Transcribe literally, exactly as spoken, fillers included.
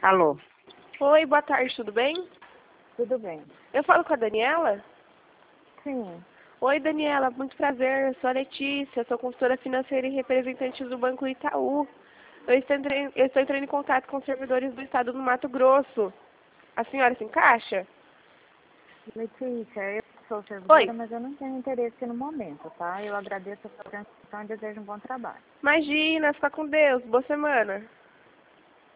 Alô? Oi, boa tarde, tudo bem? Tudo bem? Eu falo com a Daniela? Sim. Oi, Daniela, muito prazer, eu sou a Letícia, sou consultora financeira e representante do Banco Itaú. Eu estou, entrando, eu estou entrando em contato com os servidores do estado do Mato Grosso. A senhora se encaixa? Letícia, eu sou Oi, servidora, mas eu não tenho interesse no momento, tá? Eu agradeço a sua atenção e desejo um bom trabalho. imagina, fica com Deus, boa semana.